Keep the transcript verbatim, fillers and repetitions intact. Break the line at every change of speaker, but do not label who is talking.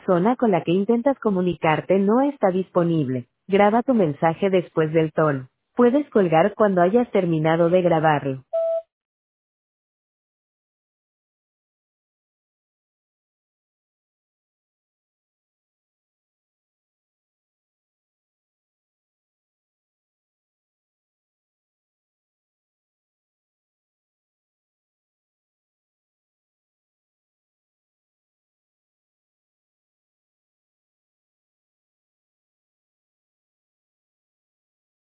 persona con la que intentas comunicarte no está disponible. Graba tu mensaje después del tono. Puedes colgar cuando hayas terminado de grabarlo.